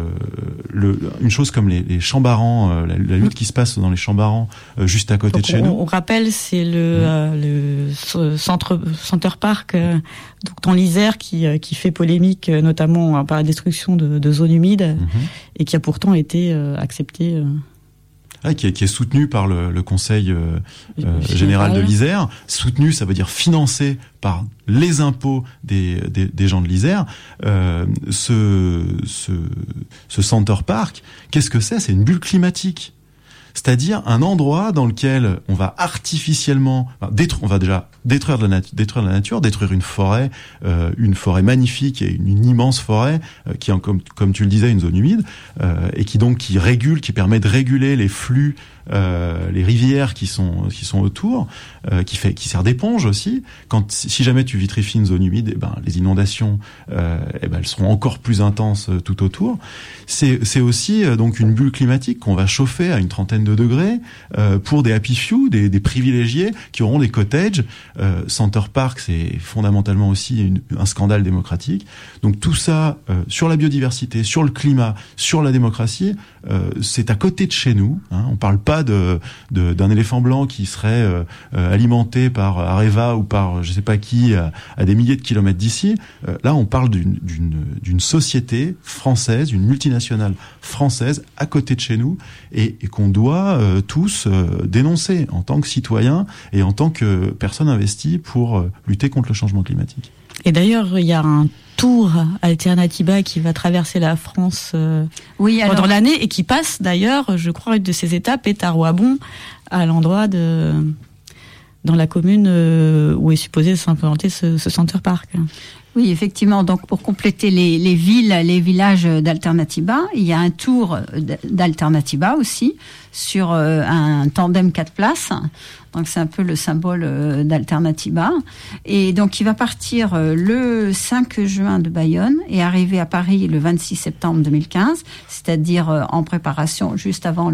une chose comme les Chambarans, la lutte qui se passe dans les Chambarans juste à côté de chez nous. On rappelle, c'est le Center Park donc dans l'Isère qui fait polémique notamment par la destruction de zones humides, et qui a pourtant été accepté. qui est soutenu par le Conseil général de l'Isère. Soutenu, ça veut dire financé par les impôts des gens de l'Isère. Ce Center Park, qu'est-ce que c'est ? C'est une bulle climatique. C'est-à-dire un endroit dans lequel on va artificiellement on va déjà détruire la nature, détruire une forêt magnifique et une immense forêt qui est, comme tu le disais, une zone humide et qui permet de réguler les flux, les rivières qui sont autour, qui sert d'éponge aussi. Si jamais tu vitrifies une zone humide, les inondations, elles seront encore plus intenses tout autour. C'est aussi donc une bulle climatique qu'on va chauffer à une trentaine de degrés pour des happy few, des privilégiés qui auront des cottages. Center Park, c'est fondamentalement aussi un scandale démocratique. Donc tout ça sur la biodiversité, sur le climat, sur la démocratie, c'est à côté de chez nous. On parle pas d'un éléphant blanc qui serait alimenté par Areva ou par je sais pas qui à des milliers de kilomètres d'ici. Là, on parle d'une société française, une multinationale française à côté de chez nous et qu'on doit tous dénoncer en tant que citoyens et en tant que personnes investies pour lutter contre le changement climatique. Et d'ailleurs, il y a un tour Alternatiba qui va traverser la France pendant l'année et qui passe d'ailleurs, je crois, une de ses étapes est à Roibon, à l'endroit dans la commune où est supposé s'implanter ce Center Park. Oui, effectivement. Donc, pour compléter les villes, les villages d'Alternatiba, il y a un tour d'Alternatiba aussi sur un tandem 4 places. Donc, c'est un peu le symbole d'Alternatiba. Et donc, il va partir le 5 juin de Bayonne et arriver à Paris le 26 septembre 2015, c'est-à-dire en préparation juste avant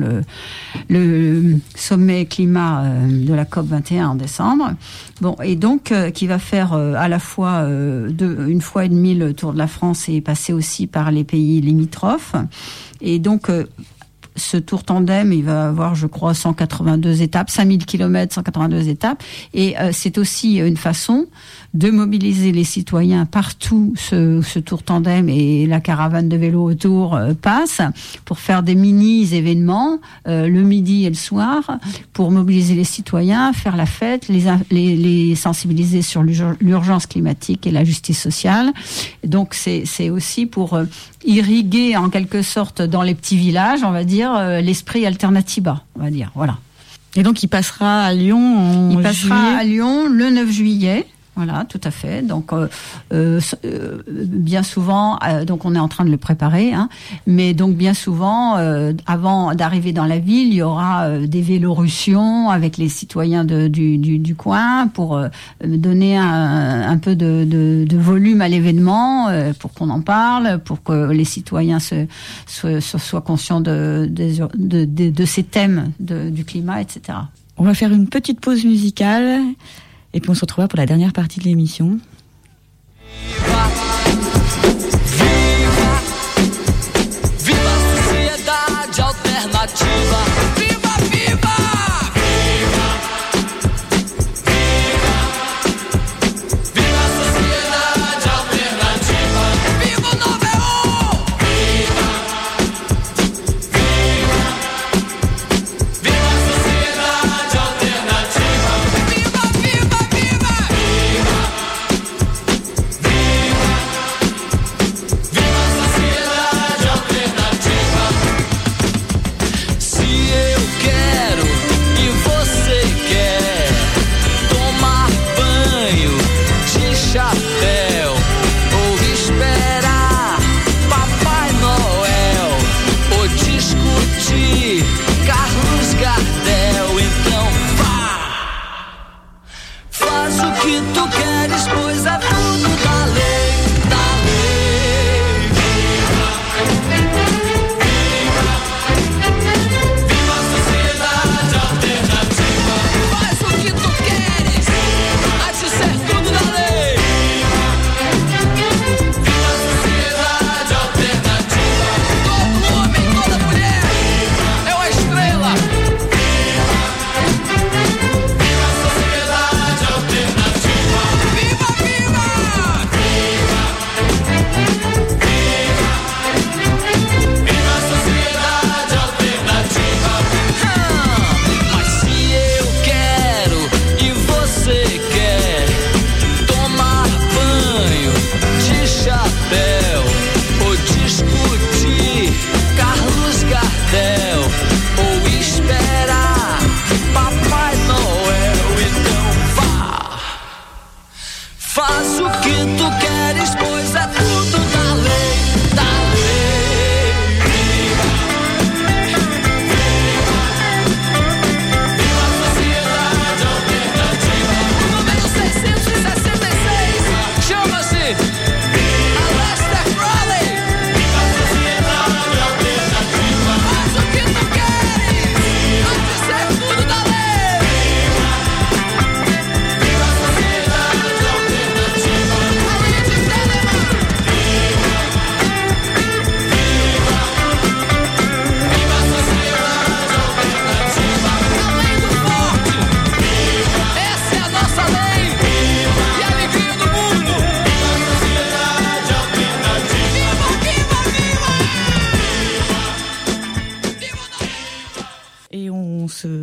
le sommet climat de la COP 21 en décembre. Bon, et donc, qui va faire à la fois une fois et demie le tour de la France et passer aussi par les pays limitrophes. Et donc, ce tour tandem, il va avoir, je crois, 182 étapes, 5000 km, 182 étapes. Et c'est aussi une façon de mobiliser les citoyens partout. Ce tour tandem et la caravane de vélo autour passe pour faire des mini-événements le midi et le soir pour mobiliser les citoyens, faire la fête, les sensibiliser sur l'urgence climatique et la justice sociale. Donc c'est aussi pour irriguer en quelque sorte dans les petits villages, on va dire, l'esprit Alternatiba, on va dire, voilà. Et donc il passera à Lyon Il passera à Lyon le 9 juillet. Voilà, tout à fait. Donc, bien souvent, donc on est en train de le préparer, mais donc bien souvent, avant d'arriver dans la ville, il y aura des vélorussions avec les citoyens du coin pour donner un peu de volume à l'événement, pour qu'on en parle, pour que les citoyens soient conscients de ces thèmes du climat, etc. On va faire une petite pause musicale. Et puis on se retrouvera pour la dernière partie de l'émission.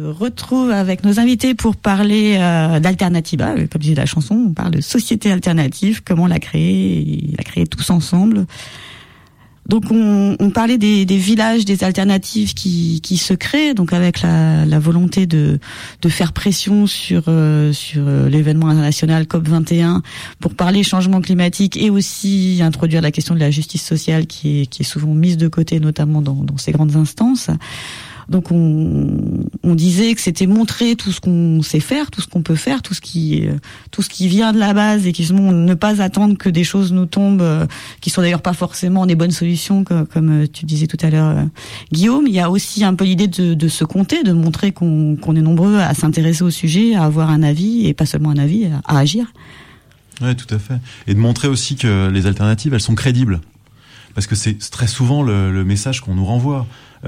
retrouve avec nos invités pour parler d'Alternativa. Comme disait la chanson, on parle de société alternative, comment la créer tous ensemble. Donc on parlait des villages, des alternatives qui se créent, donc avec la volonté de faire pression sur l'événement international COP21 pour parler changement climatique et aussi introduire la question de la justice sociale qui est souvent mise de côté, notamment dans ces grandes instances. Donc on disait que c'était montrer tout ce qu'on sait faire, tout ce qu'on peut faire, tout ce qui vient de la base et justement ne pas attendre que des choses nous tombent, qui sont d'ailleurs pas forcément des bonnes solutions comme tu disais tout à l'heure, Guillaume. Il y a aussi un peu l'idée de se compter, de montrer qu'on est nombreux à s'intéresser au sujet, à avoir un avis et pas seulement un avis, à agir. Ouais, tout à fait. Et de montrer aussi que les alternatives, elles sont crédibles. Parce que c'est très souvent le message qu'on nous renvoie.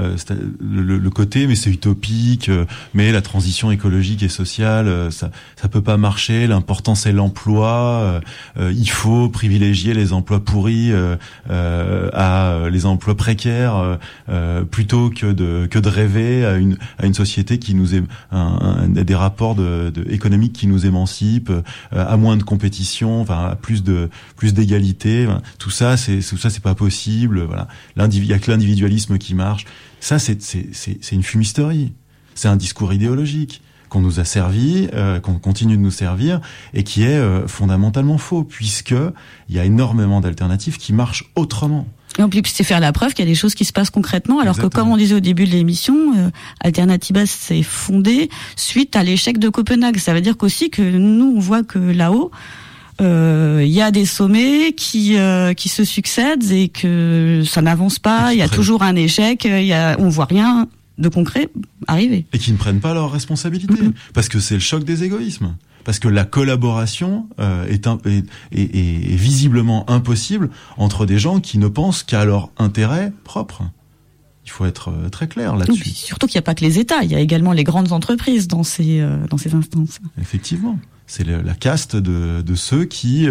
Le côté mais c'est utopique, mais la transition écologique et sociale ça peut pas marcher, l'important c'est l'emploi, il faut privilégier les emplois pourris à les emplois précaires plutôt que de rêver à une société qui nous des rapports économiques qui nous émancipent, à moins de compétition, enfin à plus d'égalité, tout ça c'est pas possible, voilà. Il y a que l'individualisme qui marche. Ça, c'est une fumisterie. C'est un discours idéologique qu'on nous a servi, qu'on continue de nous servir, et qui est fondamentalement faux, puisque il y a énormément d'alternatives qui marchent autrement. Et en plus, c'est faire la preuve qu'il y a des choses qui se passent concrètement, alors Exactement. que comme on disait au début de l'émission, Alternativa s'est fondée suite à l'échec de Copenhague. Ça veut dire qu'aussi que nous, on voit que là-haut, il y a des sommets qui se succèdent et que ça n'avance pas. Il y a toujours un échec. On voit rien de concret arriver. Et qui ne prennent pas leurs responsabilités, parce que c'est le choc des égoïsmes. Parce que la collaboration est visiblement impossible entre des gens qui ne pensent qu'à leur intérêt propre. Il faut être très clair là-dessus. Donc, surtout qu'il n'y a pas que les États, il y a également les grandes entreprises dans ces instances. Effectivement. C'est la caste de ceux qui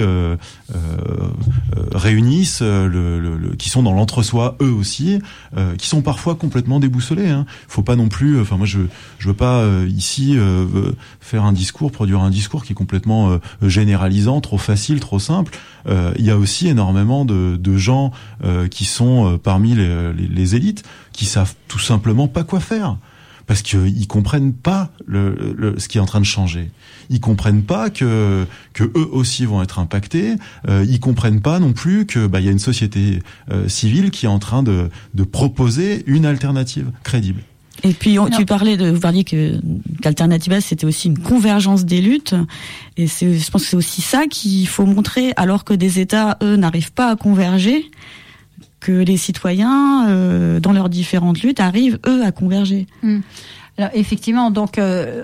réunissent qui sont dans l'entre-soi eux aussi, qui sont parfois complètement déboussolés. Hein. Faut pas non plus. Enfin moi je veux pas ici produire un discours qui est complètement généralisant, trop facile, trop simple. Il y a aussi énormément de gens qui sont parmi les élites qui savent tout simplement pas quoi faire. Parce qu'ils comprennent pas ce qui est en train de changer. Ils comprennent pas que eux aussi vont être impactés. Ils comprennent pas non plus que y a une société civile qui est en train de proposer une alternative crédible. Et puis vous parliez qu'Alternativa c'était aussi une convergence des luttes. Et je pense que c'est aussi ça qu'il faut montrer, alors que des États eux n'arrivent pas à converger, que les citoyens, dans leurs différentes luttes, arrivent, eux, à converger. Alors, effectivement, donc,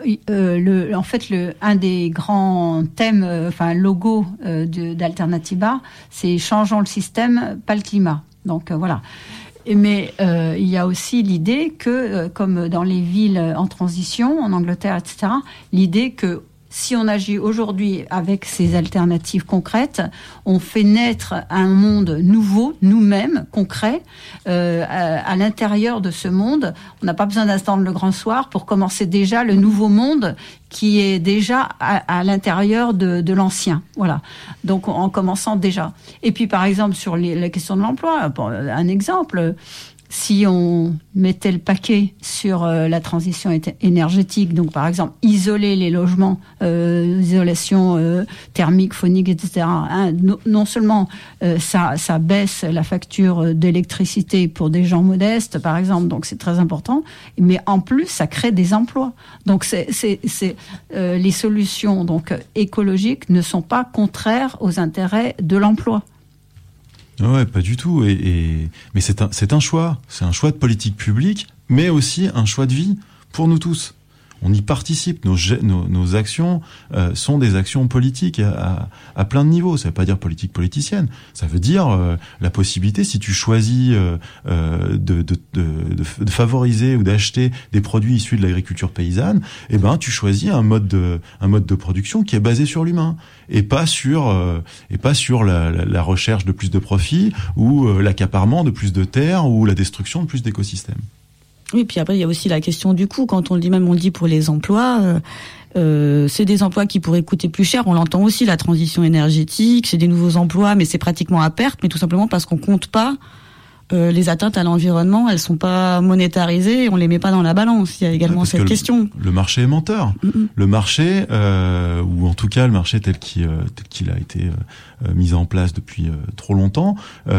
un des grands thèmes, logo d'Alternativa, c'est « Changeons le système, pas le climat ». Donc, voilà. Mais il y a aussi l'idée que, comme dans les villes en transition, en Angleterre, etc., l'idée que si on agit aujourd'hui avec ces alternatives concrètes, on fait naître un monde nouveau, nous-mêmes, concret. À l'intérieur de ce monde, on n'a pas besoin d'attendre le grand soir pour commencer déjà le nouveau monde qui est déjà à l'intérieur de l'ancien. Voilà. Donc, en commençant déjà. Et puis, par exemple, sur la question de l'emploi, un exemple... Si on mettait le paquet sur la transition énergétique, donc par exemple isoler les logements, isolation thermique, phonique, etc. Non seulement ça baisse la facture d'électricité pour des gens modestes, par exemple, donc c'est très important, mais en plus ça crée des emplois. Donc les solutions donc écologiques ne sont pas contraires aux intérêts de l'emploi. Ouais, pas du tout. Mais c'est un choix. C'est un choix de politique publique, mais aussi un choix de vie pour nous tous. On y participe. Nos actions sont des actions politiques à plein de niveaux. Ça veut pas dire politique politicienne. Ça veut dire la possibilité, si tu choisis de favoriser ou d'acheter des produits issus de l'agriculture paysanne, tu choisis un mode de production qui est basé sur l'humain et pas sur la recherche de plus de profit ou l'accaparement de plus de terres ou la destruction de plus d'écosystèmes. Oui, puis après il y a aussi la question du coût. Quand on le dit pour les emplois, c'est des emplois qui pourraient coûter plus cher. On l'entend aussi, la transition énergétique, c'est des nouveaux emplois, mais c'est pratiquement à perte, mais tout simplement parce qu'on compte pas les atteintes à l'environnement, elles sont pas monétarisées, on les met pas dans la balance. Il y a également cette question. Le marché est menteur. Le marché, ou en tout cas le marché tel qu'il a été mis en place depuis trop longtemps,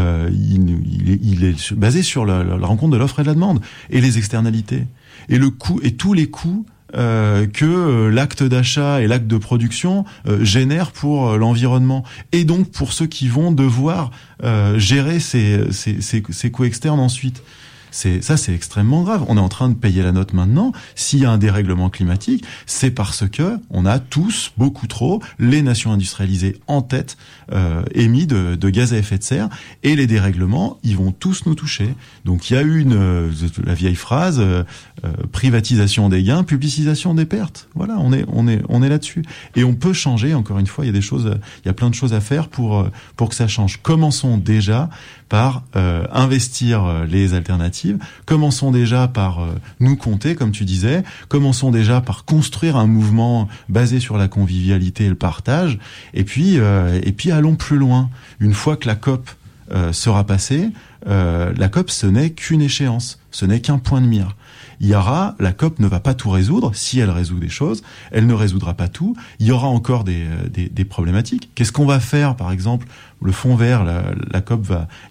il est basé sur la rencontre de l'offre et de la demande et les externalités et le coût et tous les coûts que l'acte d'achat et l'acte de production génèrent pour l'environnement et donc pour ceux qui vont devoir gérer ces coûts externes ensuite. C'est extrêmement grave. On est en train de payer la note maintenant. S'il y a un dérèglement climatique, c'est parce que on a tous, beaucoup trop, les nations industrialisées en tête, émis de gaz à effet de serre, et les dérèglements, ils vont tous nous toucher. Donc il y a eu la vieille phrase, privatisation des gains, publicisation des pertes. Voilà, on est là-dessus. Et on peut changer. Encore une fois, il y a plein de choses à faire pour que ça change. Commençons déjà par investir les alternatives. Commençons déjà par nous compter, comme tu disais. Commençons déjà par construire un mouvement basé sur la convivialité et le partage. Et puis allons plus loin. Une fois que la COP sera passée, la COP, ce n'est qu'une échéance. Ce n'est qu'un point de mire. La COP ne va pas tout résoudre. Si elle résout des choses, elle ne résoudra pas tout. Il y aura encore des problématiques. Qu'est-ce qu'on va faire, par exemple, le fonds vert, la COP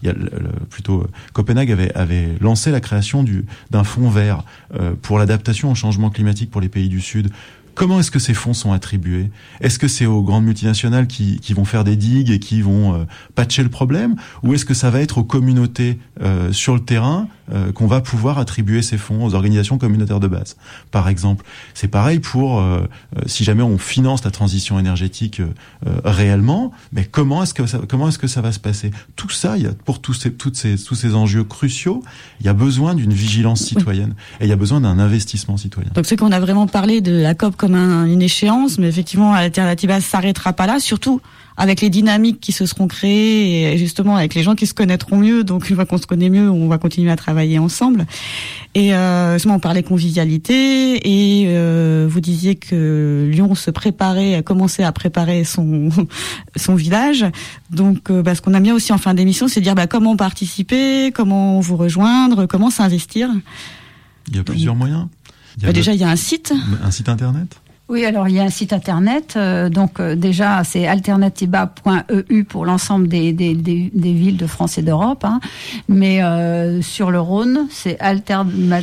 Copenhague avait lancé la création d'un fonds vert pour l'adaptation au changement climatique pour les pays du Sud. Comment est-ce que ces fonds sont attribués? Est-ce que c'est aux grandes multinationales qui vont faire des digues et qui vont patcher le problème? Ou est-ce que ça va être aux communautés sur le terrain qu'on va pouvoir attribuer ces fonds, aux organisations communautaires de base, par exemple? C'est pareil pour si jamais on finance la transition énergétique réellement, mais comment est-ce que ça va se passer? Tout ça, pour tous ces enjeux cruciaux, il y a besoin d'une vigilance citoyenne et il y a besoin d'un investissement citoyen. Donc c'est qu'on a vraiment parlé de la COP comme une échéance, mais effectivement, Alternativa s'arrêtera pas là, surtout avec les dynamiques qui se seront créées et justement avec les gens qui se connaîtront mieux. Donc une fois qu'on se connaît mieux, on va continuer à travailler ensemble. Et justement, on parlait convivialité et vous disiez que Lyon commençait à préparer son village. Donc ce qu'on aime bien aussi en fin d'émission, c'est de dire comment participer, comment vous rejoindre, comment s'investir. Il y a plusieurs moyens. Déjà, il y a un site. Un site internet. Oui, alors il y a un site internet, déjà c'est alternativa.eu pour l'ensemble des villes de France et d'Europe, mais sur le Rhône, c'est Alternativa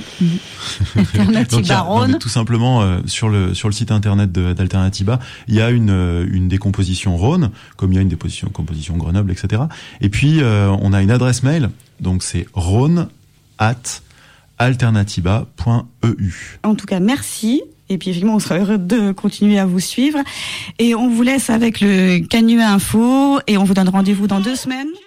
Rhône. Tout simplement sur le site internet d'Alternativa, il y a une décomposition Rhône, comme il y a une décomposition Grenoble, etc. Et puis on a une adresse mail, donc c'est rhône@alternativa.eu. En tout cas, merci. Et puis effectivement, on sera heureux de continuer à vous suivre. Et on vous laisse avec le Canuet Info et on vous donne rendez-vous dans 2 semaines.